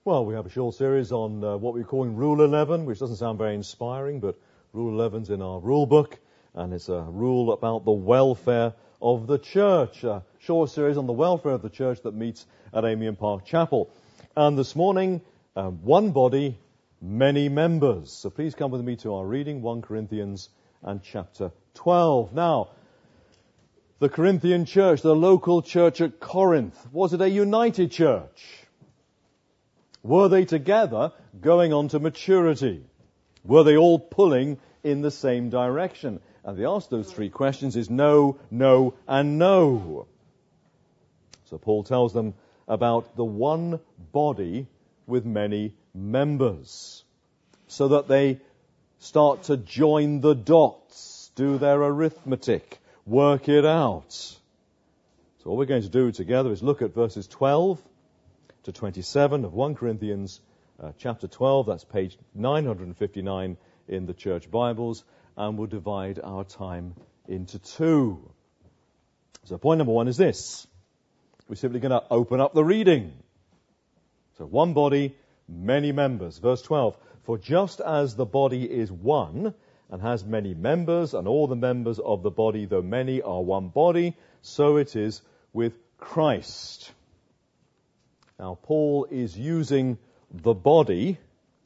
Well, we have a short series on what we're calling Rule 11, which doesn't sound very inspiring, but Rule 11's in our rule book, and it's a rule about the welfare of the church. A short series on the welfare of the church that meets at Amiens Park Chapel. And this morning, one body, many members. So please come with me to our reading, 1 Corinthians and chapter 12. Now, the Corinthian church, the local church at Corinth, was it a united church? Were they together going on to maturity? Were they all pulling in the same direction? And the answer to those three questions is no, no, and no. So Paul tells them about the one body with many members, so that they start to join the dots, do their arithmetic, work it out. So all we're going to do together is look at verses 12 to 27 of 1 Corinthians chapter 12. That's page 959 in the church Bibles, and we'll divide our time into two. So point number one is this. We're simply going to open up the reading. So one body, many members. Verse 12. For just as the body is one and has many members, and all the members of the body, though many, are one body, so it is with Christ. Now, Paul is using the body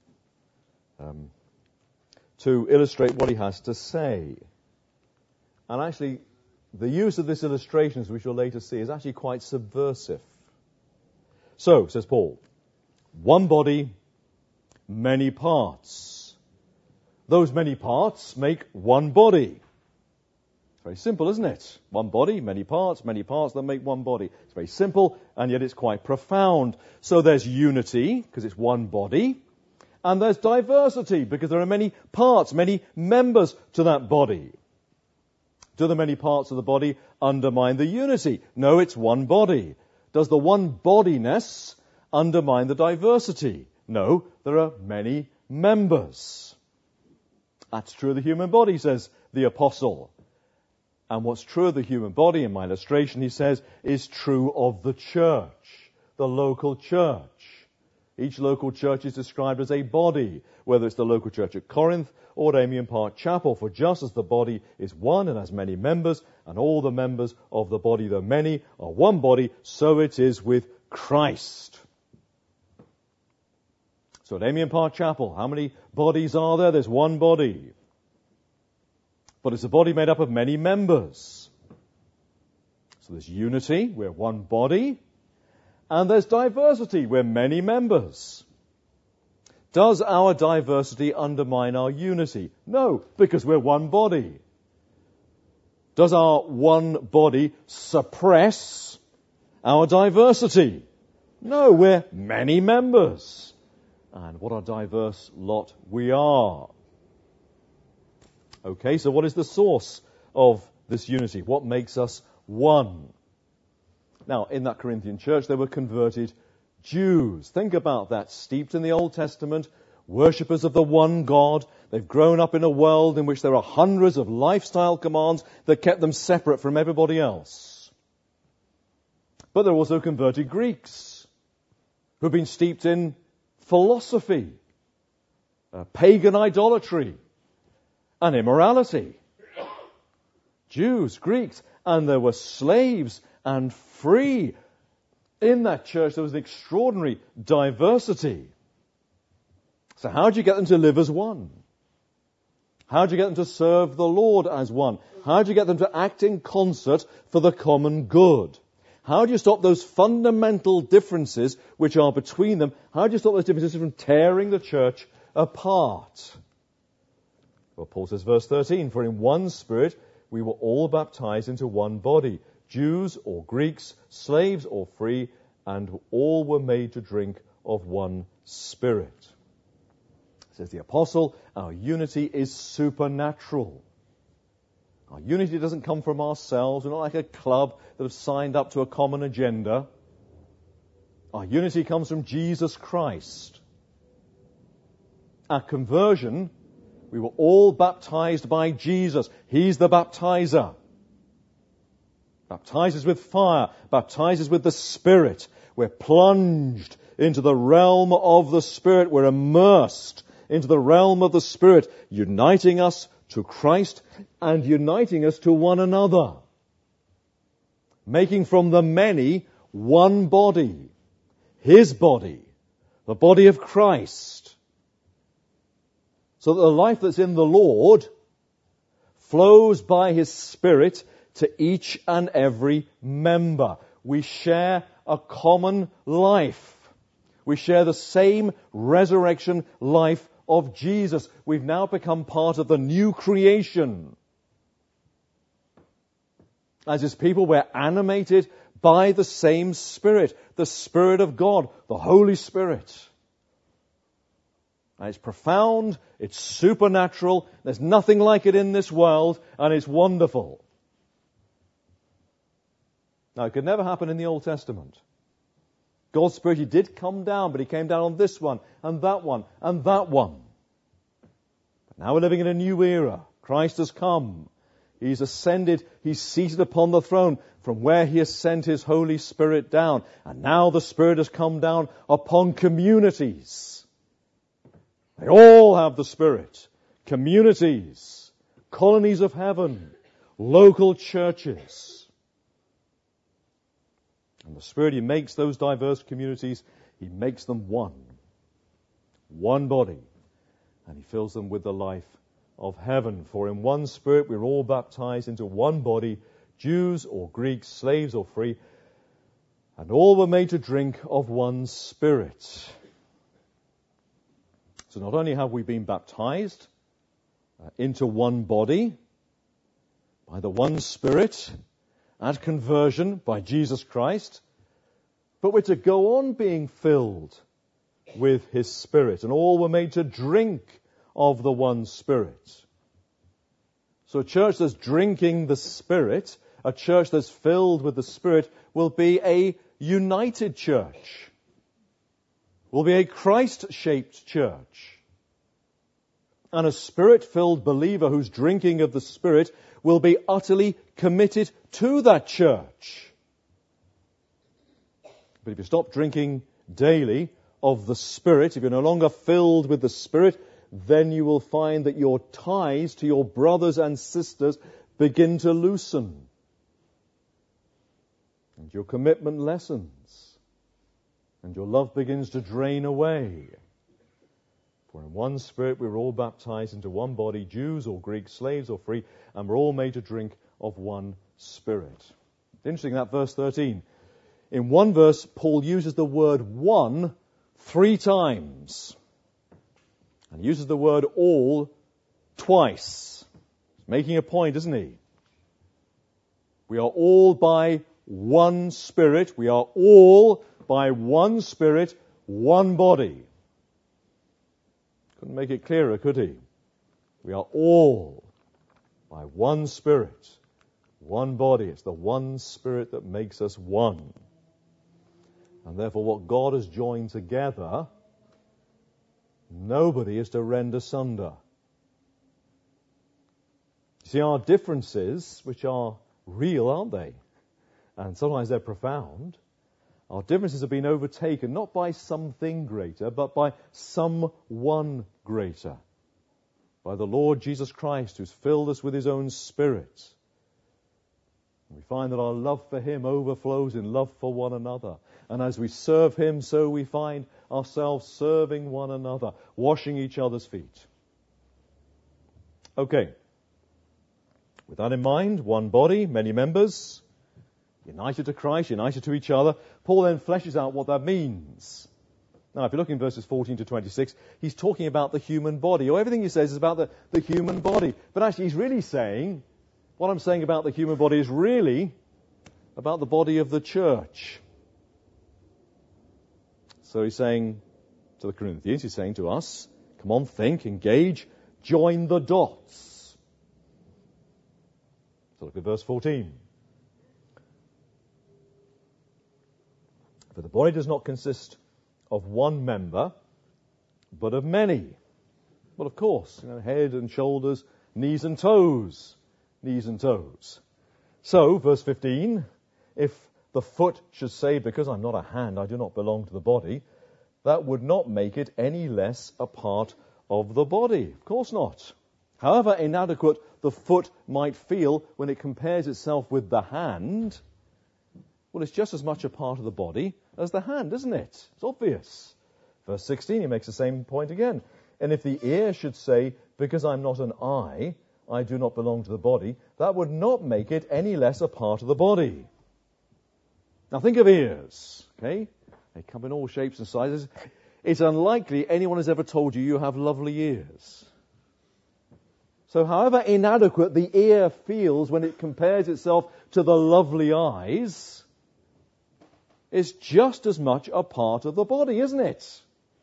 to illustrate what he has to say. And actually, the use of this illustration, as we shall later see, is actually quite subversive. So, says Paul, one body, many parts. Those many parts make one body. It's very simple, isn't it? One body, many parts that make one body. It's very simple, and yet it's quite profound. So there's unity, because it's one body, and there's diversity, because there are many parts, many members to that body. Do the many parts of the body undermine the unity? No, it's one body. Does the one bodiness undermine the diversity? No, there are many members. That's true of the human body, says the apostle. And what's true of the human body, in my illustration, he says, is true of the church, the local church. Each local church is described as a body, whether it's the local church at Corinth or at Amiens Park Chapel. For just as the body is one and has many members, and all the members of the body, though many, are one body, so it is with Christ. So at Amiens Park Chapel, how many bodies are there? There's one body. But it's a body made up of many members. So there's unity, we're one body, and there's diversity, we're many members. Does our diversity undermine our unity? No, because we're one body. Does our one body suppress our diversity? No, we're many members. And what a diverse lot we are. Okay, so what is the source of this unity? What makes us one? Now, in that Corinthian church, they were converted Jews. Think about that. Steeped in the Old Testament, worshippers of the one God. They've grown up in a world in which there are hundreds of lifestyle commands that kept them separate from everybody else. But they're also converted Greeks who've been steeped in philosophy, pagan idolatry, and immorality. Jews, Greeks, and there were slaves and free. In that church there was an extraordinary diversity. So how do you get them to live as one? How do you get them to serve the Lord as one? How do you get them to act in concert for the common good? How do you stop those fundamental differences which are between them? How do you stop those differences from tearing the church apart? Well, Paul says, verse 13, for in one Spirit we were all baptized into one body, Jews or Greeks, slaves or free, and all were made to drink of one Spirit. Says the apostle, our unity is supernatural. Our unity doesn't come from ourselves. We're not like a club that have signed up to a common agenda. Our unity comes from Jesus Christ. At conversion, we were all baptized by Jesus. He's the baptizer. Baptizes with fire, baptizes with the Spirit. We're plunged into the realm of the Spirit. We're immersed into the realm of the Spirit, uniting us to Christ and uniting us to one another, making from the many one body, His body, the body of Christ, so that the life that's in the Lord flows by His Spirit to each and every member. We share a common life. We share the same resurrection life of Jesus. We've now become part of the new creation. As His people, we're animated by the same Spirit, the Spirit of God, the Holy Spirit. And it's profound, it's supernatural, there's nothing like it in this world, and it's wonderful. Now, it could never happen in the Old Testament. God's Spirit, He did come down, but He came down on this one, and that one, and that one. But now we're living in a new era. Christ has come. He's ascended. He's seated upon the throne from where He has sent His Holy Spirit down. And now the Spirit has come down upon communities. They all have the Spirit. Communities, colonies of heaven, local churches. And the Spirit, He makes those diverse communities, He makes them one. One body. And He fills them with the life of heaven. For in one Spirit we're all baptized into one body, Jews or Greeks, slaves or free, and all were made to drink of one Spirit. So not only have we been baptized into one body by the one Spirit at conversion by Jesus Christ, but we're to go on being filled with His Spirit, and all were made to drink of the one Spirit. So a church that's drinking the Spirit, a church that's filled with the Spirit, will be a united church, will be a Christ-shaped church. And a Spirit-filled believer who's drinking of the Spirit will be utterly committed to that church. But if you stop drinking daily of the Spirit, if you're no longer filled with the Spirit, then you will find that your ties to your brothers and sisters begin to loosen. And your commitment lessens. And your love begins to drain away. For in one Spirit we were all baptized into one body, Jews or Greeks, slaves or free, and we're all made to drink of one Spirit. It's interesting, that verse 13. In one verse, Paul uses the word one 3 times. And he uses the word all twice. He's making a point, isn't he? We are all by one Spirit. We are all by one Spirit, one body. Couldn't make it clearer, could he? We are all by one Spirit, one body. It's the one Spirit that makes us one. And therefore what God has joined together, nobody is to rend asunder. See, our differences, which are real, aren't they? And sometimes they're profound. Our differences have been overtaken not by something greater, but by someone greater. By the Lord Jesus Christ, who's filled us with His own Spirit. We find that our love for Him overflows in love for one another. And as we serve Him, so we find ourselves serving one another, washing each other's feet. Okay. With that in mind, one body, many members, united to Christ, united to each other. Paul then fleshes out what that means. Now, if you look in verses 14 to 26, he's talking about the human body, or everything he says is about the human body. But actually, he's really saying, what I'm saying about the human body is really about the body of the church. So he's saying to the Corinthians, he's saying to us, come on, think, engage, join the dots. So look at verse 14. For the body does not consist of one member, but of many. Well, of course, head and shoulders, knees and toes. Knees and toes. So, verse 15, if the foot should say, because I'm not a hand, I do not belong to the body, that would not make it any less a part of the body. Of course not. However inadequate the foot might feel when it compares itself with the hand, well, it's just as much a part of the body as the hand, isn't it? It's obvious. Verse 16, he makes the same point again. And if the ear should say, because I'm not an eye, I do not belong to the body, that would not make it any less a part of the body. Now think of ears, okay? They come in all shapes and sizes. It's unlikely anyone has ever told you have lovely ears. So however inadequate the ear feels when it compares itself to the lovely eyes, it's just as much a part of the body, isn't it?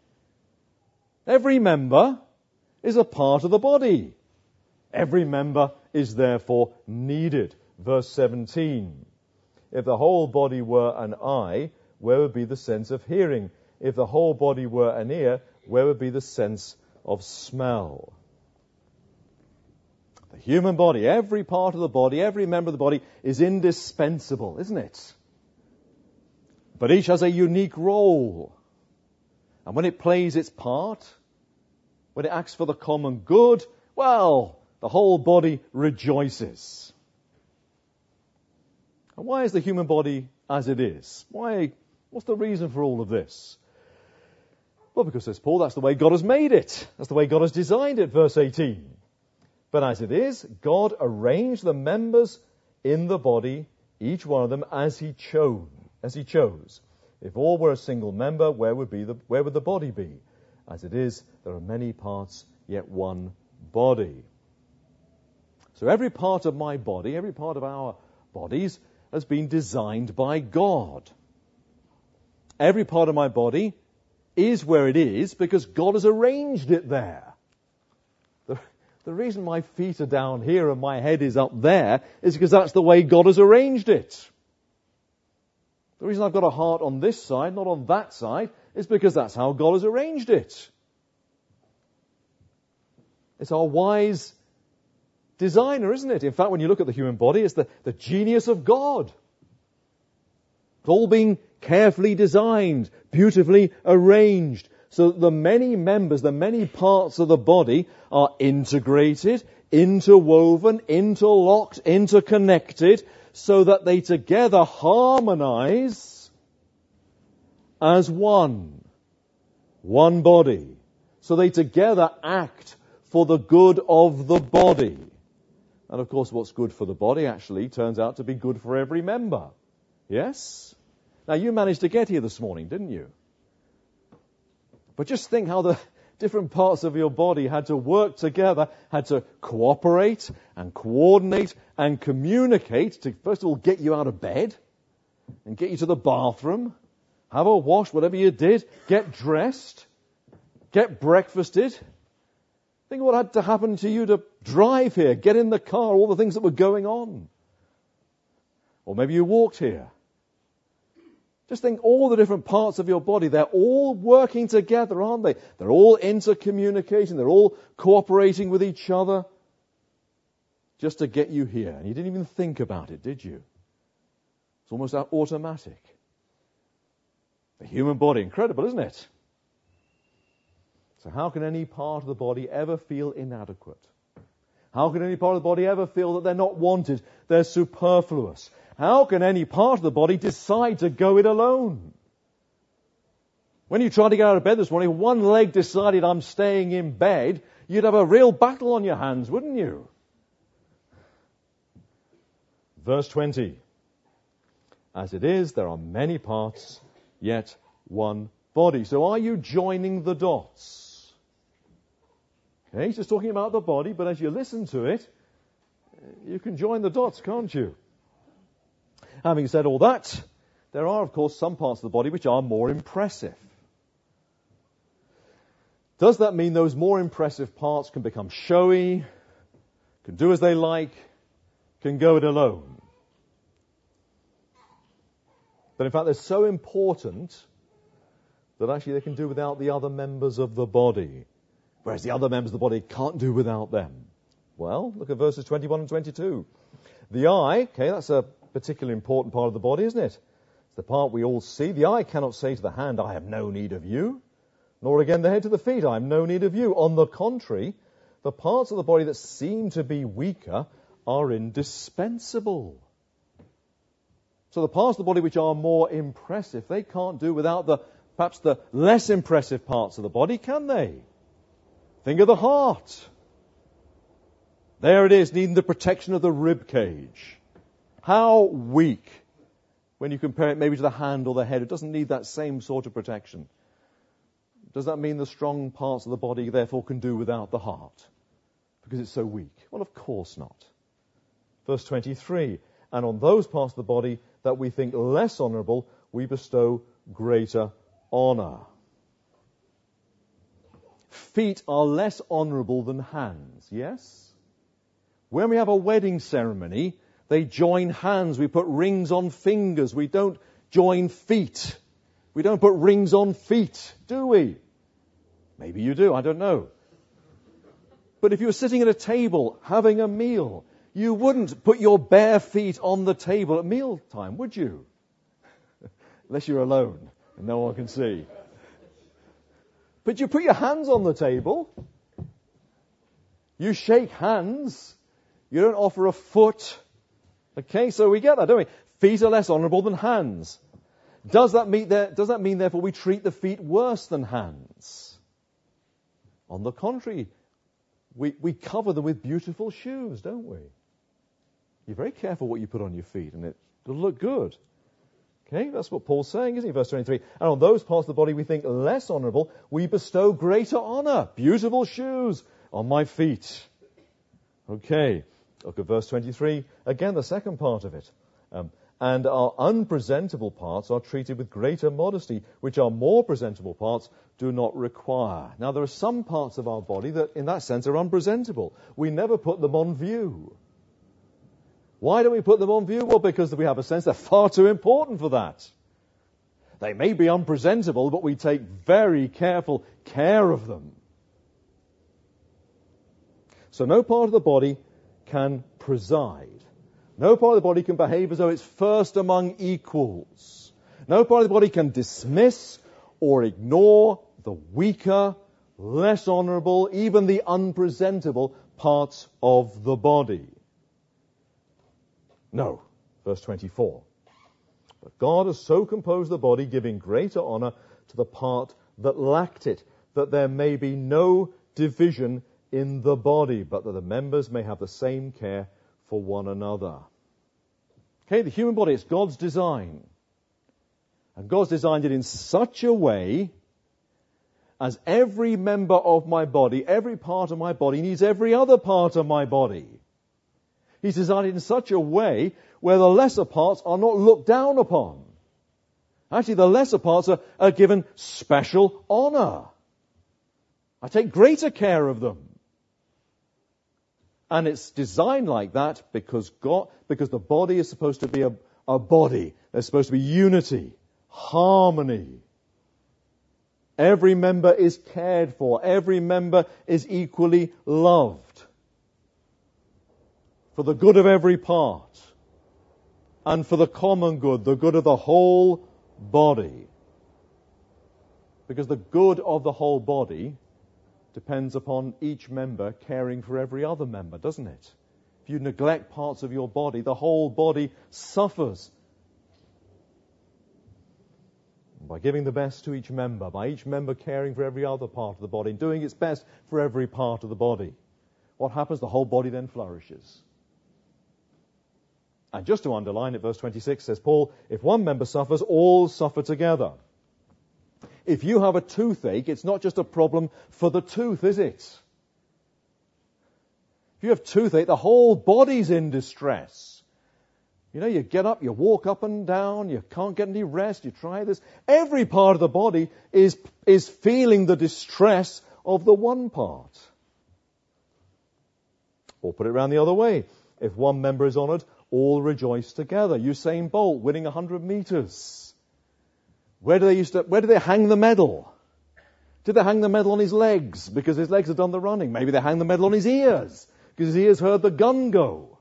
Every member is a part of the body. Every member is therefore needed. Verse 17. If the whole body were an eye, where would be the sense of hearing? If the whole body were an ear, where would be the sense of smell? The human body, every part of the body, every member of the body is indispensable, isn't it? But each has a unique role. And when it plays its part, when it acts for the common good, well, the whole body rejoices. And why is the human body as it is? Why? What's the reason for all of this? Well, because, says Paul, that's the way God has made it. That's the way God has designed it, verse 18. But as it is, God arranged the members in the body, each one of them, as he chose. If all were a single member, where would the body be? As it is, there are many parts, yet one body. So every part of my body, every part of our bodies, has been designed by God. Every part of my body is where it is because God has arranged it there. The reason my feet are down here and my head is up there is because that's the way God has arranged it. The reason I've got a heart on this side, not on that side, is because that's how God has arranged it. It's our wise designer, isn't it? In fact, when you look at the human body, it's the genius of God. It's all being carefully designed, beautifully arranged, so that the many members, the many parts of the body are integrated, interwoven, interlocked, interconnected, so that they together harmonize as one body. So they together act for the good of the body. And of course, what's good for the body actually turns out to be good for every member. Yes? Now, you managed to get here this morning, didn't you? But just think how the different parts of your body had to work together, had to cooperate and coordinate and communicate to, first of all, get you out of bed and get you to the bathroom, have a wash, whatever you did, get dressed, get breakfasted. Think what had to happen to you to drive here, get in the car, all the things that were going on. Or maybe you walked here. Just think all the different parts of your body, they're all working together, aren't they? They're all intercommunicating, they're all cooperating with each other just to get you here. And you didn't even think about it, did you? It's almost automatic. The human body, incredible, isn't it? So how can any part of the body ever feel inadequate? How can any part of the body ever feel that they're not wanted, they're superfluous? How can any part of the body decide to go it alone? When you tried to get out of bed this morning, one leg decided I'm staying in bed, you'd have a real battle on your hands, wouldn't you? Verse 20. As it is, there are many parts, yet one body. So are you joining the dots? Okay, he's just talking about the body, but as you listen to it, you can join the dots, can't you? Having said all that, there are, of course, some parts of the body which are more impressive. Does that mean those more impressive parts can become showy, can do as they like, can go it alone? But in fact, they're so important that actually they can do without the other members of the body, whereas the other members of the body can't do without them. Well, look at verses 21 and 22. The eye, okay, that's a particularly important part of the body, isn't it? It's the part we all see. The eye cannot say to the hand, I have no need of you. nor again the head to the feet. I have no need of you. On the contrary, the parts of the body that seem to be weaker are indispensable. So the parts of the body which are more impressive, they can't do without perhaps the less impressive parts of the body, can they? Think of the heart. There it is, needing the protection of the rib cage. How weak when you compare it maybe to the hand or the head. It doesn't need that same sort of protection. Does that mean the strong parts of the body therefore can do without the heart? Because it's so weak? Well, of course not. Verse 23, and on those parts of the body that we think less honourable, we bestow greater honour. Feet are less honourable than hands, yes? When we have a wedding ceremony, they join hands. We put rings on fingers. We don't join feet. We don't put rings on feet, do we? Maybe you do, I don't know. But if you were sitting at a table having a meal, you wouldn't put your bare feet on the table at mealtime, would you? Unless you're alone and no one can see. But you put your hands on the table. You shake hands. You don't offer a foot. Okay, so we get that, don't we? Feet are less honourable than hands. Does that mean therefore we treat the feet worse than hands? On the contrary, we cover them with beautiful shoes, don't we? You're very careful what you put on your feet, and it'll look good. Okay, that's what Paul's saying, isn't he? Verse 23. And on those parts of the body we think less honourable, we bestow greater honour. Beautiful shoes on my feet. Okay, look at verse 23. Again, the second part of it. And our unpresentable parts are treated with greater modesty, which our more presentable parts do not require. Now, there are some parts of our body that, in that sense, are unpresentable. We never put them on view. Why don't we put them on view? Well, because we have a sense they're far too important for that. They may be unpresentable, but we take very careful care of them. So no part of the body can preside. No part of the body can behave as though it's first among equals. No part of the body can dismiss or ignore the weaker, less honourable, even the unpresentable parts of the body. No. Verse 24. But God has so composed the body, giving greater honour to the part that lacked it, that there may be no division in the body, but that the members may have the same care for one another. Okay, the human body, it's God's design. And God's designed it in such a way as every member of my body, every part of my body needs every other part of my body. He's designed it in such a way where the lesser parts are not looked down upon. Actually, the lesser parts are given special honour. I take greater care of them. And it's designed like that because the body is supposed to be a body. There's supposed to be unity, harmony. Every member is cared for. Every member is equally loved. For the good of every part. And for the common good, the good of the whole body. Because the good of the whole body depends upon each member caring for every other member, doesn't it? If you neglect parts of your body, the whole body suffers. By giving the best to each member, by each member caring for every other part of the body, and doing its best for every part of the body, what happens? The whole body then flourishes. And just to underline it, verse 26 says, Paul, if one member suffers, all suffer together. If you have a toothache, it's not just a problem for the tooth, is it? If you have toothache, the whole body's in distress. You know, you get up, you walk up and down, you can't get any rest, you try this. Every part of the body is feeling the distress of the one part. Or put it around the other way. If one member is honoured, all rejoice together. Usain Bolt winning 100 metres. Where do they hang the medal? Did they hang the medal on his legs because his legs had done the running? Maybe they hang the medal on his ears because his ears heard the gun go.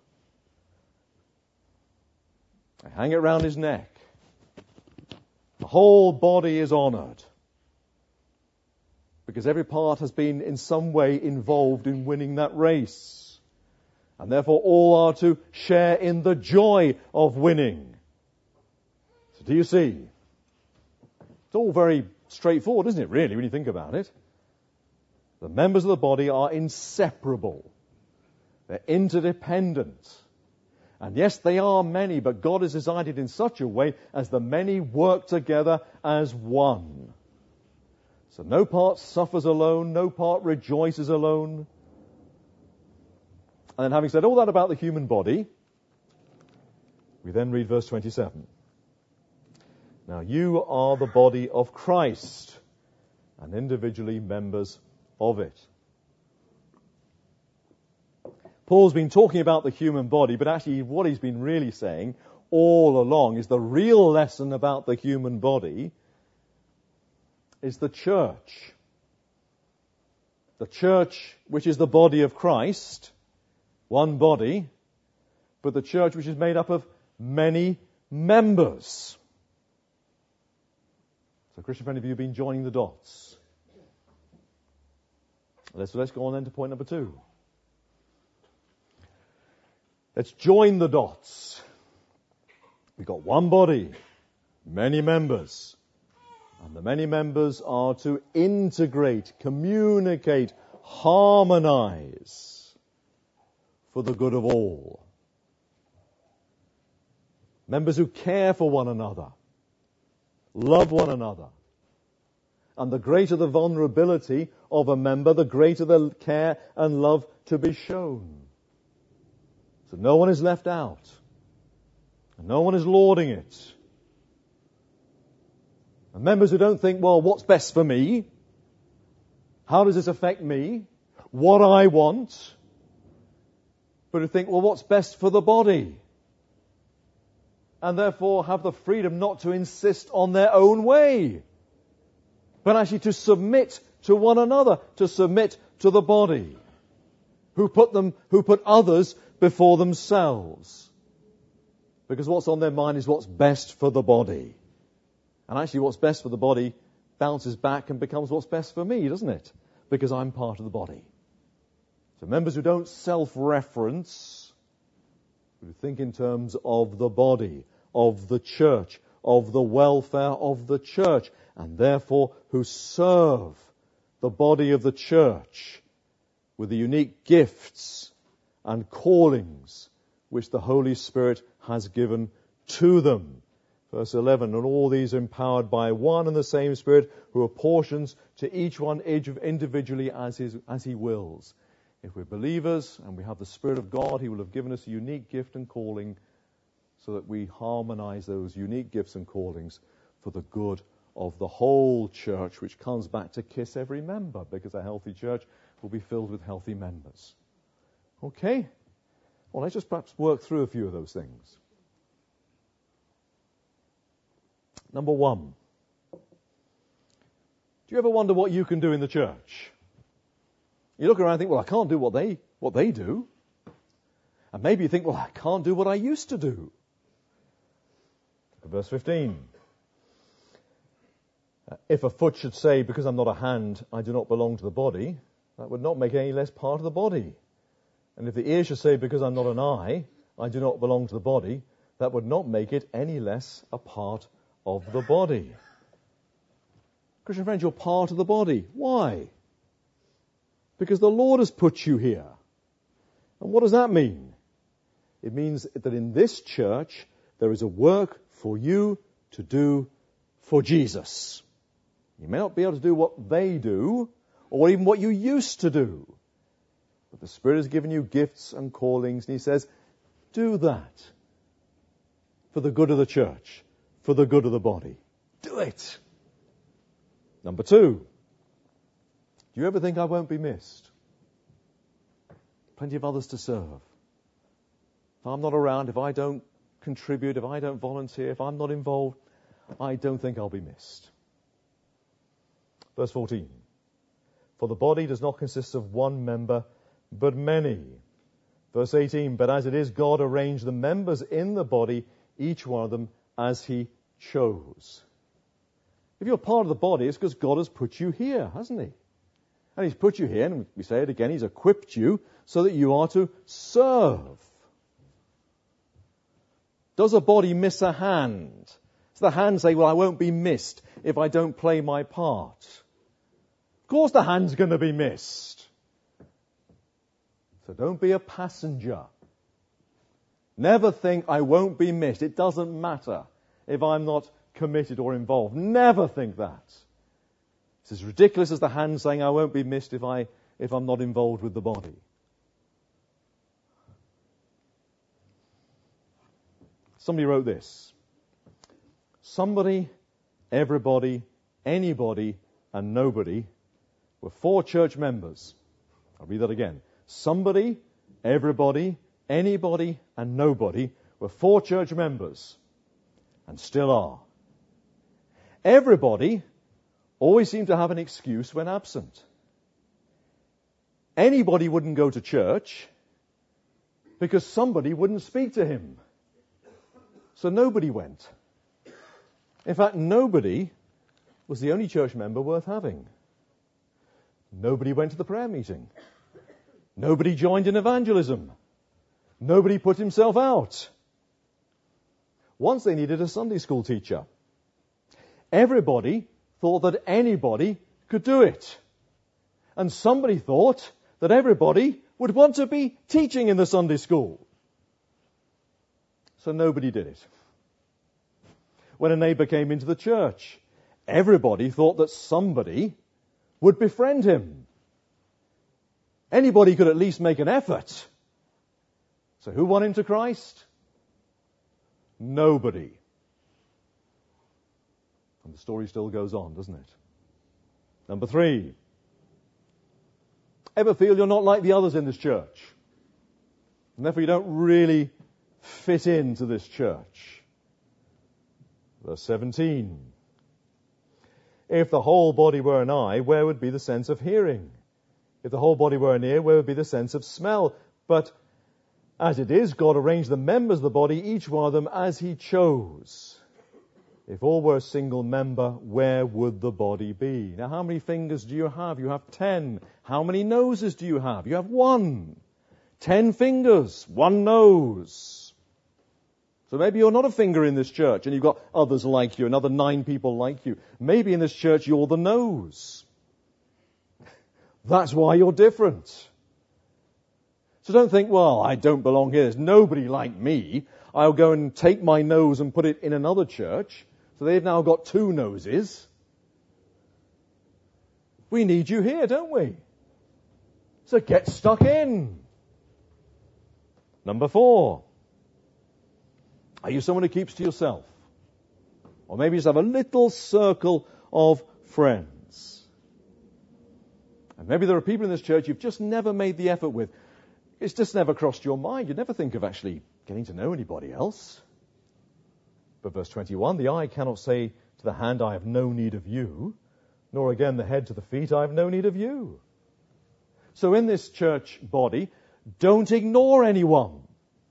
They hang it around his neck. The whole body is honoured. because every part has been in some way involved in winning that race. And therefore all are to share in the joy of winning. So do you see? It's all very straightforward, isn't it, really, when you think about it? The members of the body are inseparable. They're interdependent. And yes, they are many, but God has designed it in such a way as the many work together as one. So no part suffers alone, no part rejoices alone. And then having said all that about the human body, we then read verse 27. Now you are the body of Christ, and individually members of it. Paul's been talking about the human body, but actually what he's been really saying all along is the real lesson about the human body is the church. The church, which is the body of Christ, one body, but the church which is made up of many members. So, Christian friend, have you been joining the dots? Let's go on then to point number 2. Let's join the dots. We've got one body, many members. And the many members are to integrate, communicate, harmonize for the good of all. Members who care for one another, love one another. And the greater the vulnerability of a member, the greater the care and love to be shown. So no one is left out. And no one is lauding it. And members who don't think, well, what's best for me? How does this affect me? What I want? But who think, well, what's best for the body? And therefore have the freedom not to insist on their own way, but actually to submit to one another, to submit to the body, who put others before themselves. Because what's on their mind is what's best for the body. And actually what's best for the body bounces back and becomes what's best for me, doesn't it? Because I'm part of the body. So members who don't self-reference, who think in terms of the body, of the church, of the welfare of the church, and therefore who serve the body of the church with the unique gifts and callings which the Holy Spirit has given to them. Verse 11, and all these are empowered by one and the same Spirit, who apportions to each one individually as he wills. If we're believers and we have the Spirit of God, He will have given us a unique gift and calling so that we harmonize those unique gifts and callings for the good of the whole church, which comes back to kiss every member, because a healthy church will be filled with healthy members. Okay? Well, let's just perhaps work through a few of those things. Number 1. Do you ever wonder what you can do in the church? You look around and think, well, I can't do what they do. And maybe you think, well, I can't do what I used to do. Look at verse 15. If a foot should say, because I'm not a hand, I do not belong to the body, that would not make it any less part of the body. And if the ear should say, because I'm not an eye, I do not belong to the body, that would not make it any less a part of the body. Christian friends, you're part of the body. Why? Because the Lord has put you here. And what does that mean? It means that in this church, there is a work for you to do for Jesus. You may not be able to do what they do, or even what you used to do. But the Spirit has given you gifts and callings, and He says, do that for the good of the church, for the good of the body. Do it. Number 2. Do you ever think I won't be missed? Plenty of others to serve. If I'm not around, if I don't contribute, if I don't volunteer, if I'm not involved, I don't think I'll be missed. Verse 14. For the body does not consist of one member, but many. Verse 18. But as it is, God arranged the members in the body, each one of them, as He chose. If you're part of the body, it's because God has put you here, hasn't He? And he's put you here, and we say it again, he's equipped you so that you are to serve. Does a body miss a hand? Does the hand say, well, I won't be missed if I don't play my part? Of course the hand's going to be missed. So don't be a passenger. Never think I won't be missed. It doesn't matter if I'm not committed or involved. Never think that. It's as ridiculous as the hand saying I won't be missed if I'm not involved with the body. Somebody wrote this. Somebody, everybody, anybody, and nobody were 4 church members. I'll read that again. Somebody, everybody, anybody, and nobody were 4 church members, and still are. Everybody always seemed to have an excuse when absent. Anybody wouldn't go to church because somebody wouldn't speak to him. So nobody went. In fact, nobody was the only church member worth having. Nobody went to the prayer meeting. Nobody joined in evangelism. Nobody put himself out. Once they needed a Sunday school teacher. Everybody thought that anybody could do it. And somebody thought that everybody would want to be teaching in the Sunday school. So nobody did it. When a neighbor came into the church, everybody thought that somebody would befriend him. Anybody could at least make an effort. So who won him to Christ? Nobody. And the story still goes on, doesn't it? Number 3. Ever feel you're not like the others in this church? And therefore you don't really fit into this church? Verse 17. If the whole body were an eye, where would be the sense of hearing? If the whole body were an ear, where would be the sense of smell? But as it is, God arranged the members of the body, each one of them as he chose. If all were a single member, where would the body be? Now, how many fingers do you have? You have 10. How many noses do you have? You have 1. 10 fingers, 1 nose. So maybe you're not a finger in this church and you've got others like you, another 9 people like you. Maybe in this church you're the nose. That's why you're different. So don't think, well, I don't belong here. There's nobody like me. I'll go and take my nose and put it in another church. So they've now got 2 noses. We need you here, don't we? So get stuck in. Number 4. Are you someone who keeps to yourself? Or maybe just have a little circle of friends. And maybe there are people in this church you've just never made the effort with. It's just never crossed your mind. You'd never think of actually getting to know anybody else. But verse 21, the eye cannot say to the hand, I have no need of you, nor again the head to the feet, I have no need of you. So in this church body, don't ignore anyone.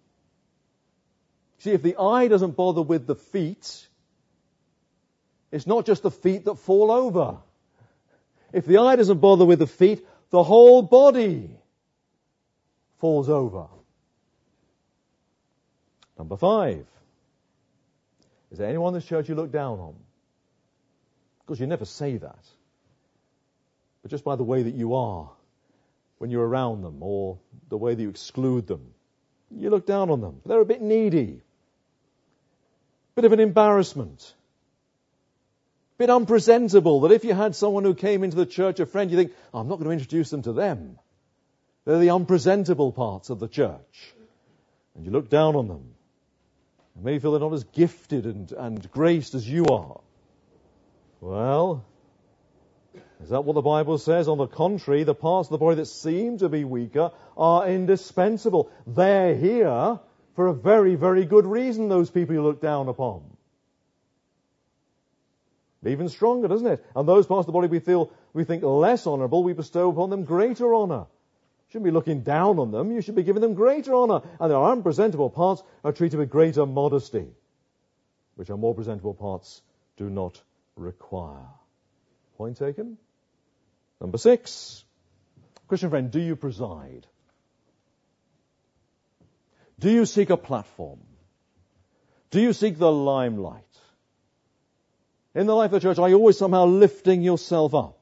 See, if the eye doesn't bother with the feet, it's not just the feet that fall over. If the eye doesn't bother with the feet, the whole body falls over. Number 5. Is there anyone in this church you look down on? Of course, you never say that. But just by the way that you are when you're around them, or the way that you exclude them, you look down on them. They're a bit needy. Bit of an embarrassment. Bit unpresentable, that if you had someone who came into the church, a friend, you think, oh, I'm not going to introduce them to them. They're the unpresentable parts of the church. And you look down on them. And maybe feel they're not as gifted and graced as you are. Well, is that what the Bible says? On the contrary, the parts of the body that seem to be weaker are indispensable. They're here for a very, very good reason, those people you look down upon. Even stronger, doesn't it? And those parts of the body we think less honourable, we bestow upon them greater honour. You shouldn't be looking down on them. You should be giving them greater honour. And their unpresentable parts are treated with greater modesty, which our more presentable parts do not require. Point taken? Number 6. Christian friend, do you preside? Do you seek a platform? Do you seek the limelight? In the life of the church, are you always somehow lifting yourself up?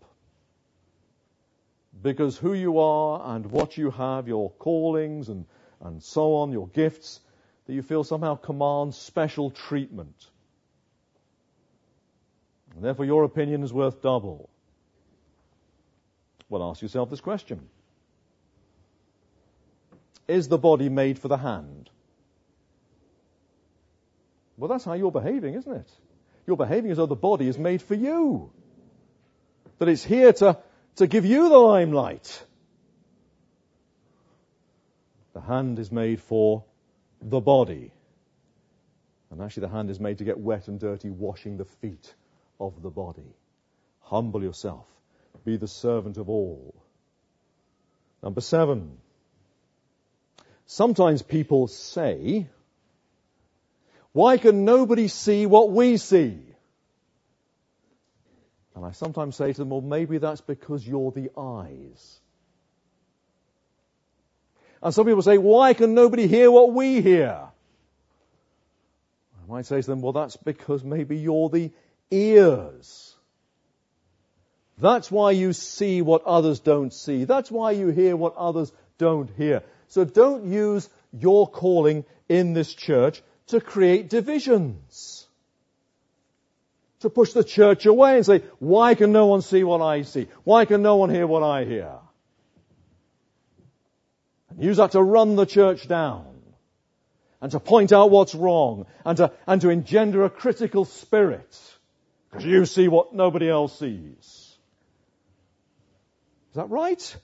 Because who you are and what you have, your callings and so on, your gifts, that you feel somehow command special treatment. And therefore your opinion is worth double. Well, ask yourself this question. Is the body made for the hand? Well, that's how you're behaving, isn't it? You're behaving as though the body is made for you. That it's here to give you the limelight. The hand is made for the body. And actually the hand is made to get wet and dirty washing the feet of the body. Humble yourself. Be the servant of all. Number 7. Sometimes people say, why can nobody see what we see? And I sometimes say to them, well, maybe that's because you're the eyes. And some people say, why can nobody hear what we hear? I might say to them, well, that's because maybe you're the ears. That's why you see what others don't see. That's why you hear what others don't hear. So don't use your calling in this church to create divisions. To push the church away and say, why can no one see what I see? Why can no one hear what I hear? And use that to run the church down. And to point out what's wrong. And to engender a critical spirit. Because you see what nobody else sees. Is that right?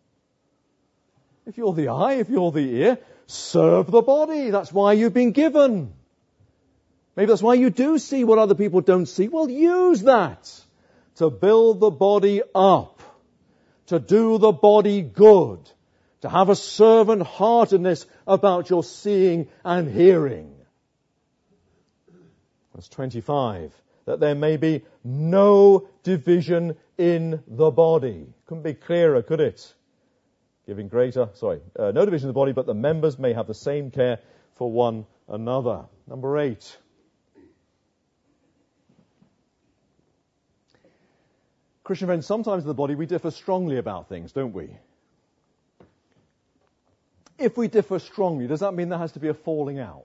If you're the eye, if you're the ear, serve the body. That's why you've been given. Maybe that's why you do see what other people don't see. Well, use that to build the body up, to do the body good, to have a servant-heartedness about your seeing and hearing. Verse 25, that there may be no division in the body. Couldn't be clearer, could it? No division in the body, but the members may have the same care for one another. Number 8. Christian friends, sometimes in the body we differ strongly about things, don't we? If we differ strongly, does that mean there has to be a falling out?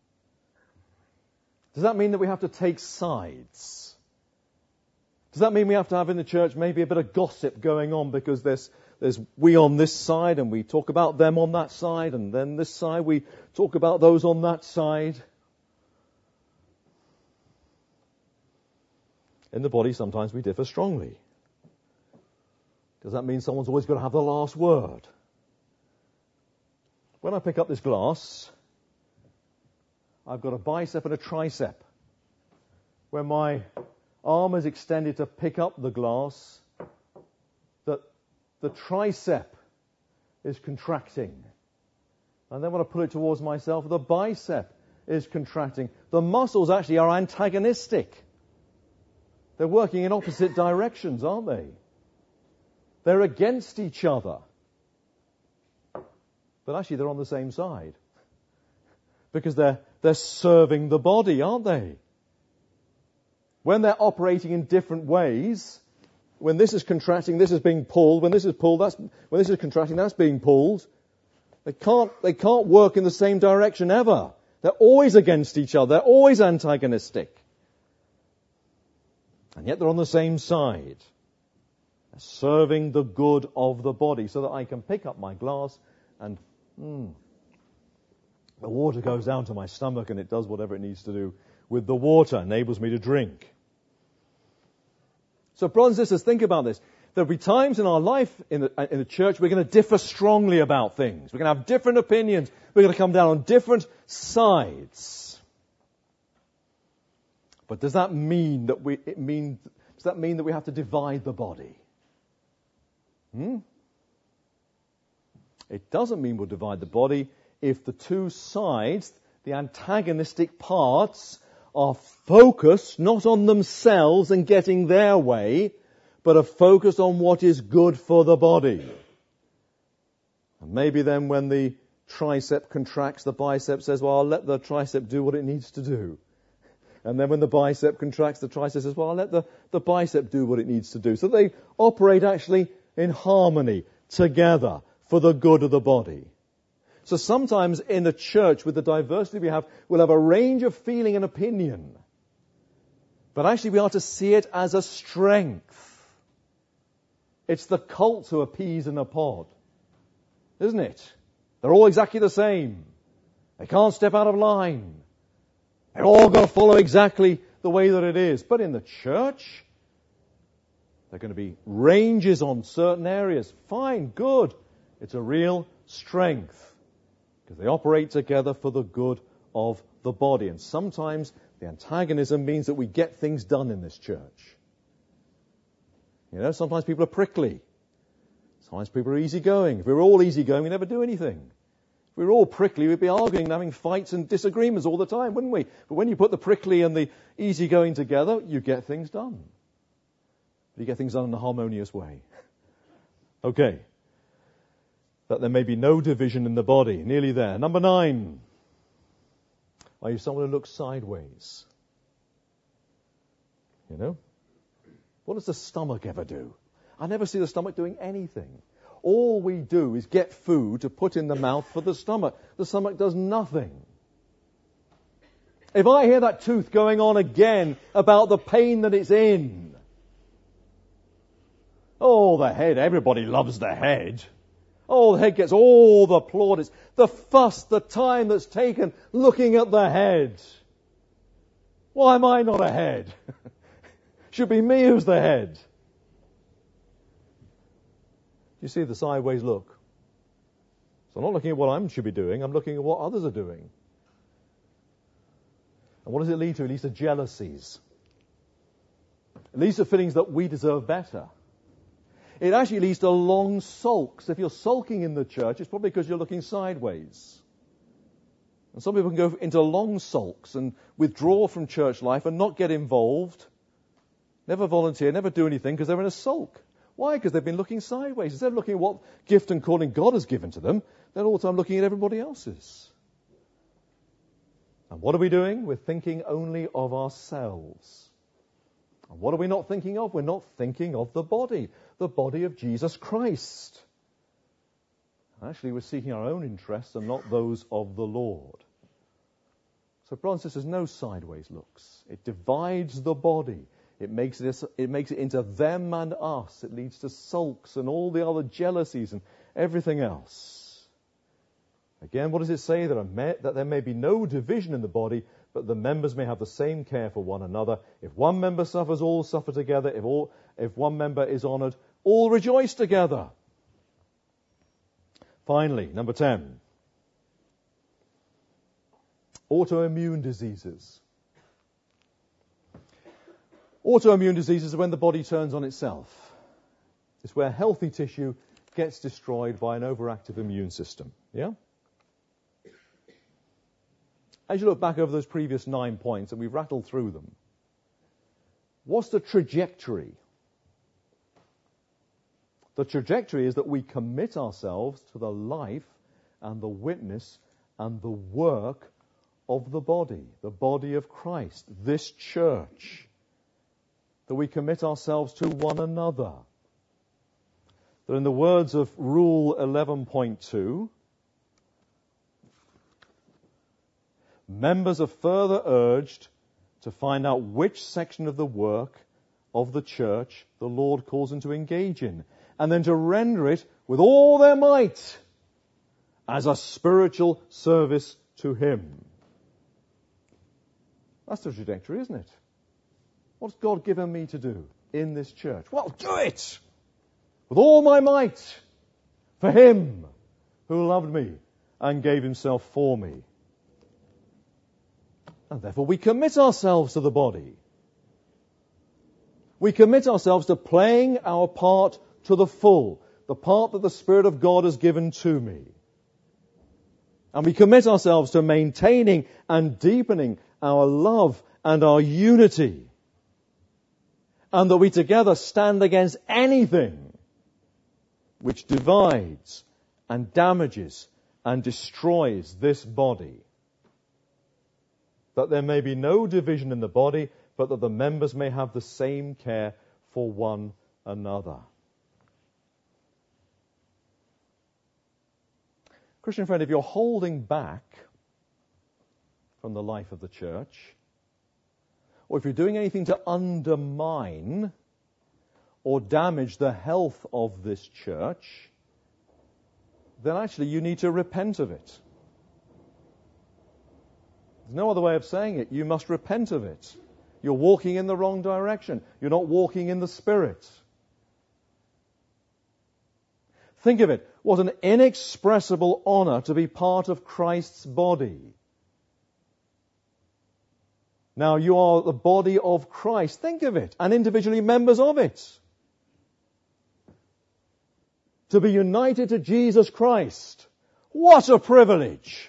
Does that mean that we have to take sides? Does that mean we have to have in the church maybe a bit of gossip going on because there's we on this side and we talk about them on that side, and then this side we talk about those on that side? In the body sometimes we differ strongly. Does that mean someone's always got to have the last word? When I pick up this glass, I've got a bicep and a tricep. When my arm is extended to pick up the glass, the tricep is contracting. And then when I pull it towards myself, the bicep is contracting. The muscles actually are antagonistic. They're working in opposite directions, aren't they? They're against each other. But actually they're on the same side. Because they're serving the body, aren't they? When they're operating in different ways, when this is contracting, this is being pulled. When this is pulled, when this is contracting, that's being pulled. They can't work in the same direction ever. They're always against each other. They're always antagonistic. And yet they're on the same side. They're serving the good of the body, so that I can pick up my glass and the water goes down to my stomach and it does whatever it needs to do with the water, enables me to drink. So brothers and sisters, think about this. There'll be times in our life in the church we're going to differ strongly about things. We're going to have different opinions. We're going to come down on different sides. But does that mean that we have to divide the body? It doesn't mean we'll divide the body if the two sides, the antagonistic parts, are focused not on themselves and getting their way, but are focused on what is good for the body. And maybe then when the tricep contracts, the bicep says, well, I'll let the tricep do what it needs to do. And then when the bicep contracts, the tricep says, well, I'll let the bicep do what it needs to do. So they operate actually in harmony together for the good of the body. So sometimes in the church, with the diversity we have, we'll have a range of feeling and opinion. But actually we are to see it as a strength. It's the cult who are peas in a pod, isn't it? They're all exactly the same. They can't step out of line. They're all got to follow exactly the way that it is. But in the church, there are going to be ranges on certain areas. Fine, good. It's a real strength because they operate together for the good of the body. And sometimes the antagonism means that we get things done in this church. You know, sometimes people are prickly. Sometimes people are easygoing. If we were all easygoing, we never do anything. If we were all prickly, we'd be arguing and having fights and disagreements all the time, wouldn't we? But when you put the prickly and the easygoing together, you get things done. You get things done in a harmonious way. Okay. That there may be no division in the body. Nearly there. Number 9. Are you someone who looks sideways? You know? What does the stomach ever do? I never see the stomach doing anything. All we do is get food to put in the mouth for the stomach. The stomach does nothing. If I hear that tooth going on again about the pain that it's in, oh, the head, everybody loves the head. Oh, the head gets all the plaudits. The fuss, the time that's taken looking at the head. Why am I not a head? Should be me who's the head. You see the sideways look. So I'm not looking at what I should be doing, I'm looking at what others are doing. And what does it lead to? It leads to jealousies. It leads to feelings that we deserve better. It actually leads to long sulks. If you're sulking in the church, it's probably because you're looking sideways. And some people can go into long sulks and withdraw from church life and not get involved, never volunteer, never do anything because they're in a sulk. Why? Because they've been looking sideways. Instead of looking at what gift and calling God has given to them, they're all the time looking at everybody else's. And what are we doing? We're thinking only of ourselves. And what are we not thinking of? We're not thinking of the body of Jesus Christ. Actually, we're seeking our own interests and not those of the Lord. So, brothers and sisters, no sideways looks. It divides the body. It makes it into them and us. It leads to sulks and all the other jealousies and everything else. Again, what does it say? That there may be no division in the body, but the members may have the same care for one another. If one member suffers, all suffer together. If one member is honored, all rejoice together. Finally, number 10. Autoimmune diseases. Autoimmune diseases are when the body turns on itself. It's where healthy tissue gets destroyed by an overactive immune system. Yeah? As you look back over those previous 9 points, and we've rattled through them, what's the trajectory? The trajectory is that we commit ourselves to the life and the witness and the work of the body of Christ, this church. That we commit ourselves to one another. That in the words of Rule 11.2, members are further urged to find out which section of the work of the church the Lord calls them to engage in, and then to render it with all their might as a spiritual service to Him. That's the trajectory, isn't it? What's God given me to do in this church? Well, do it with all my might for Him who loved me and gave Himself for me. And therefore we commit ourselves to the body. We commit ourselves to playing our part to the full, the part that the Spirit of God has given to me. And we commit ourselves to maintaining and deepening our love and our unity. And that we together stand against anything which divides and damages and destroys this body, that there may be no division in the body, but that the members may have the same care for one another. Christian friend, if you're holding back from the life of the church, or if you're doing anything to undermine or damage the health of this church, then actually you need to repent of it. There's no other way of saying it. You must repent of it. You're walking in the wrong direction. You're not walking in the Spirit. Think of it. What an inexpressible honor to be part of Christ's body. Now you are the body of Christ. Think of it. And individually members of it. To be united to Jesus Christ. What a privilege.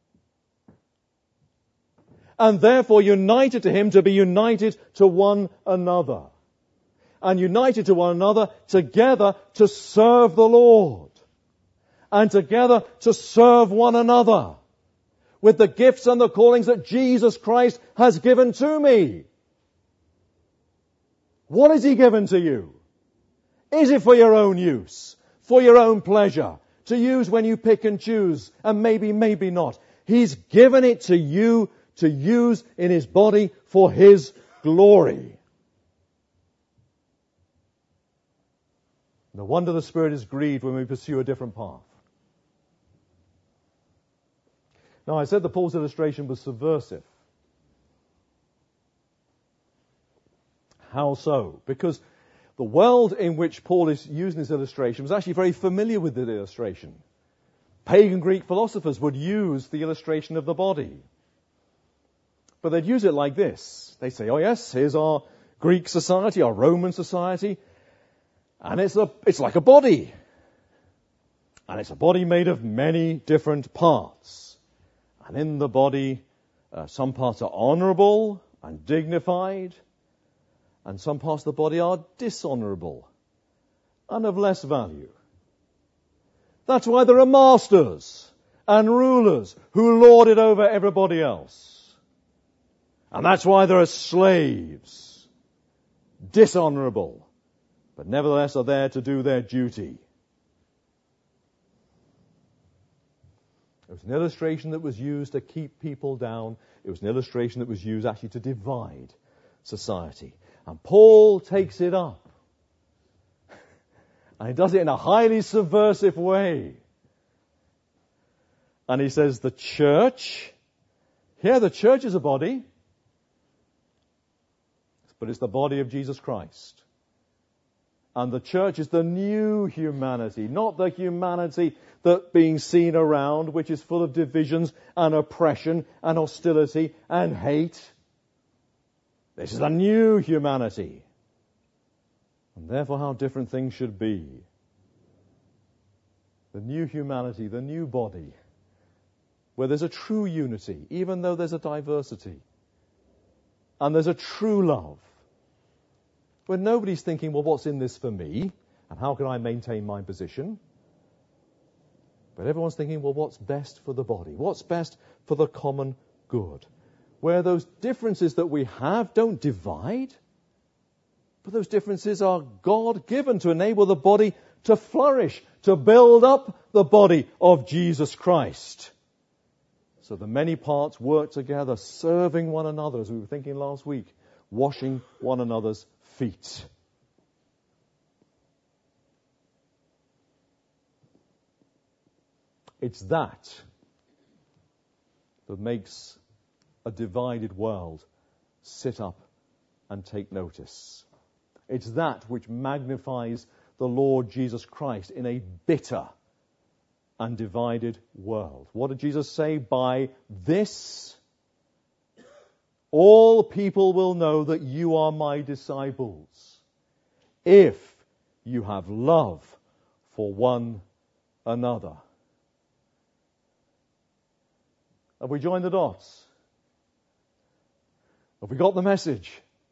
And therefore united to Him to be united to one another. And united to one another together to serve the Lord. And together to serve one another. With the gifts and the callings that Jesus Christ has given to me. What has He given to you? Is it for your own use? For your own pleasure? To use when you pick and choose? And maybe not. He's given it to you to use in His body for His glory. No wonder the Spirit is grieved when we pursue a different path. Now, I said that Paul's illustration was subversive. How so? Because the world in which Paul is using this illustration was actually very familiar with the illustration. Pagan Greek philosophers would use the illustration of the body. But they'd use it like this. They'd say, oh yes, here's our Greek society, our Roman society, and it's like a body. And it's a body made of many different parts. And in the body, some parts are honorable and dignified, and some parts of the body are dishonorable and of less value. That's why there are masters and rulers who lord it over everybody else. And that's why there are slaves, dishonorable, but nevertheless are there to do their duty. It was an illustration that was used to keep people down. It was an illustration that was used actually to divide society. And Paul takes it up. And he does it in a highly subversive way. And he says the church, here the church is a body, but it's the body of Jesus Christ. And the church is the new humanity, not the humanity that being seen around, which is full of divisions and oppression and hostility and hate. This is a new humanity. And therefore how different things should be. The new humanity, the new body, where there's a true unity, even though there's a diversity. And there's a true love. Where nobody's thinking, well, what's in this for me? And how can I maintain my position? But everyone's thinking, well, what's best for the body? What's best for the common good? Where those differences that we have don't divide, but those differences are God-given to enable the body to flourish, to build up the body of Jesus Christ. So the many parts work together, serving one another, as we were thinking last week, washing one another's feet. It's that makes a divided world sit up and take notice. It's that which magnifies the Lord Jesus Christ in a bitter and divided world. What did Jesus say? By this, all people will know that you are my disciples, if you have love for one another. Have we joined the dots? Have we got the message?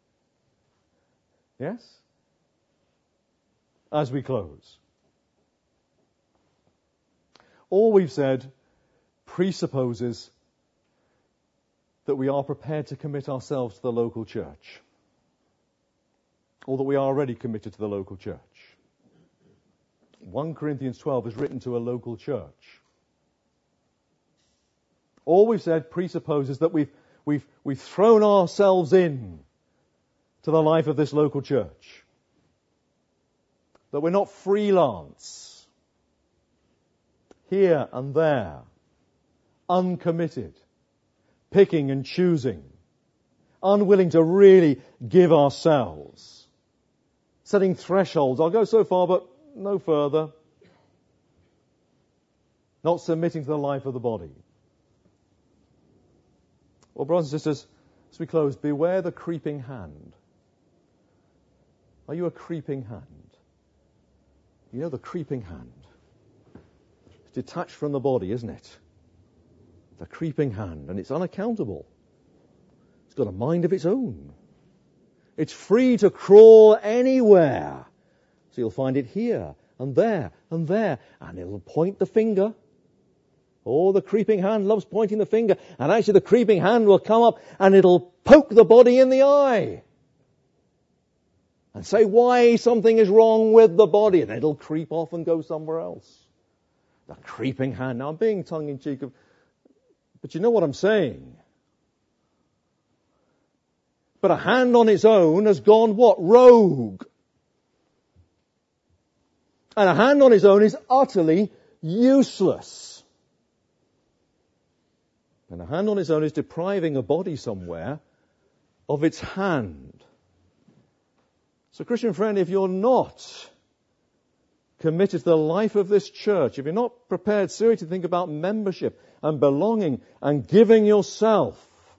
Yes? As we close. All we've said presupposes that we are prepared to commit ourselves to the local church, or that we are already committed to the local church. 1 Corinthians 12 is written to a local church. All we've said presupposes that we've thrown ourselves in to the life of this local church. That we're not freelance, here and there, uncommitted, picking and choosing, unwilling to really give ourselves, setting thresholds. I'll go so far, but no further. Not submitting to the life of the body. Well, brothers and sisters, as we close, beware the creeping hand. Are you a creeping hand? You know the creeping hand. It's detached from the body, isn't it? The creeping hand, and it's unaccountable. It's got a mind of its own. It's free to crawl anywhere. So you'll find it here and there and there, and it'll point the finger. Oh, the creeping hand loves pointing the finger, and actually the creeping hand will come up and it'll poke the body in the eye and say why something is wrong with the body, and it'll creep off and go somewhere else. The creeping hand. Now I'm being tongue-in-cheek, but you know what I'm saying. But a hand on its own has gone what? Rogue. And a hand on its own is utterly useless. And a hand on its own is depriving a body somewhere of its hand. So, Christian friend, if you're not committed to the life of this church, if you're not prepared seriously to think about membership and belonging and giving yourself,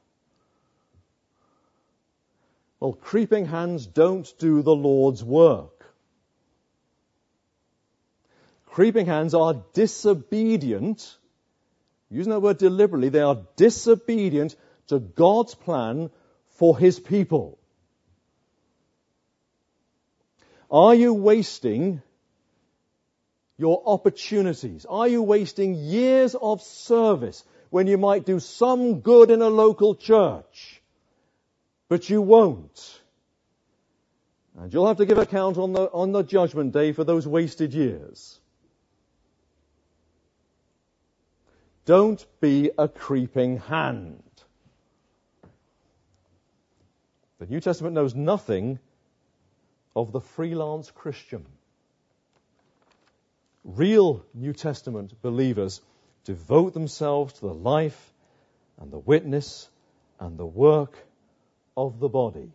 well, creeping hands don't do the Lord's work. Creeping hands are disobedient. Using that word deliberately, they are disobedient to God's plan for His people. Are you wasting your opportunities? Are you wasting years of service when you might do some good in a local church? But you won't. And you'll have to give account on the judgment day for those wasted years. Don't be a creeping hand. The New Testament knows nothing of the freelance Christian. Real New Testament believers devote themselves to the life and the witness and the work of the body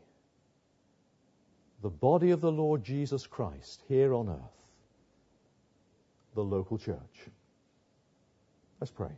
of the Lord Jesus Christ here on earth, the local church. Let's pray.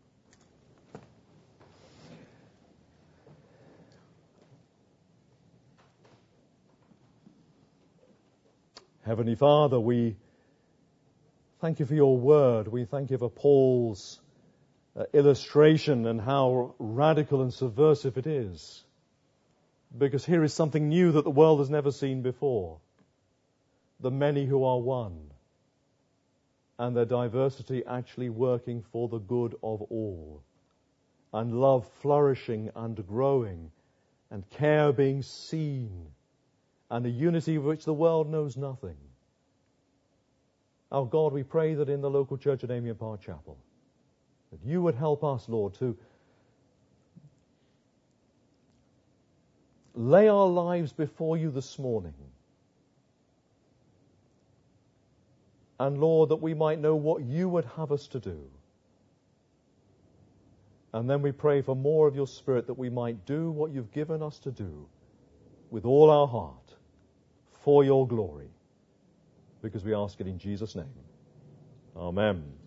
Heavenly Father, we thank you for your word. We thank you for Paul's illustration and how radical and subversive it is. Because here is something new that the world has never seen before. The many who are one, and their diversity actually working for the good of all, and love flourishing and growing, and care being seen, and a unity of which the world knows nothing. Our God, we pray that in the local church at Amiens Park Chapel, that you would help us, Lord, to lay our lives before you this morning. And Lord, that we might know what you would have us to do. And then we pray for more of your Spirit, that we might do what you've given us to do with all our heart for your glory. Because we ask it in Jesus' name. Amen.